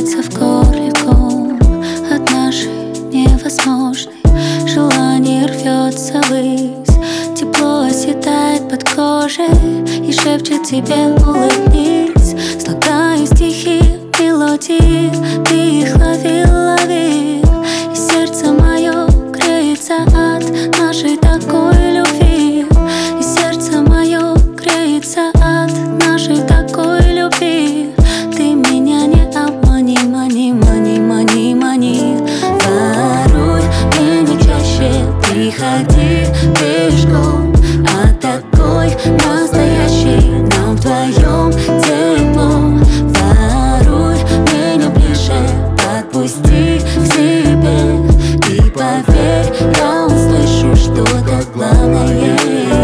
сердце в горле ком от нашей невозможной. Желание рвется ввысь, тепло оседает под кожей и шепчет тебе: улыбнись. Слагаю стихи, мелодии, ты их лови, лови. И сердце мое греется от нашей такой любви. И сердце мое греется от нашей такой любви. Ты меня не обмани, мани, мани, мани, мани. Воруй меня чаще, приходи пешком. А такой настоящий нам вдвоем тепло. Воруй меня ближе, подпусти к себе. И поверь, я услышу что-то главное.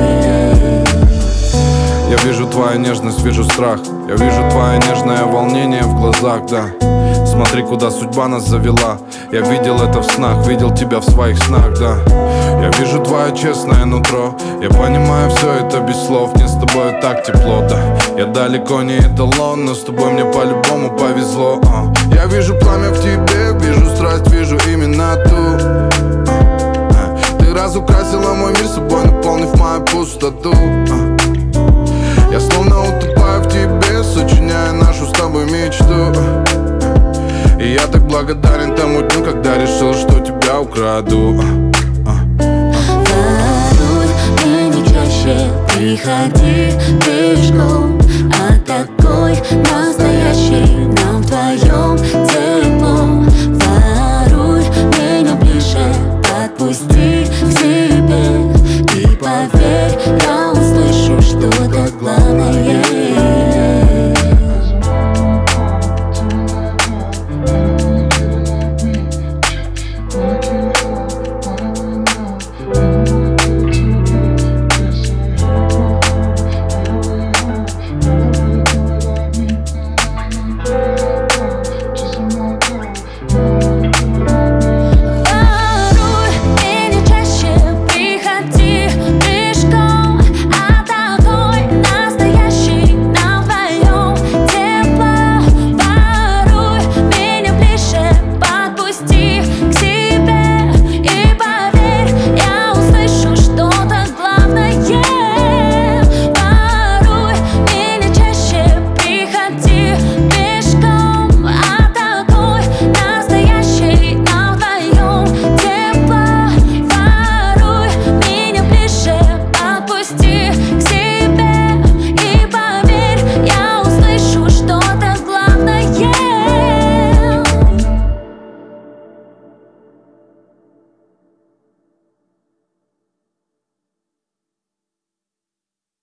Я вижу твою нежность, вижу страх. Я вижу твое нежное волнение в глазах, да. Смотри, куда судьба нас завела. Я видел это в снах, видел тебя в своих снах, да. Я вижу твое честное нутро. Я понимаю все это без слов. Мне с тобой так тепло, да. Я далеко не эталон, но с тобой мне по-любому повезло. Я вижу пламя в тебе, вижу страсть, вижу именно ту. Ты разукрасила мой мир собой, наполнив мою пустоту. Я словно утопаю в тебе, сочиняя нашу с тобой мечту. И я так благодарен тому дню, когда решил, что тебя украду. Воруй меня чаще, приходи пешком. А такой настоящий нам вдвоем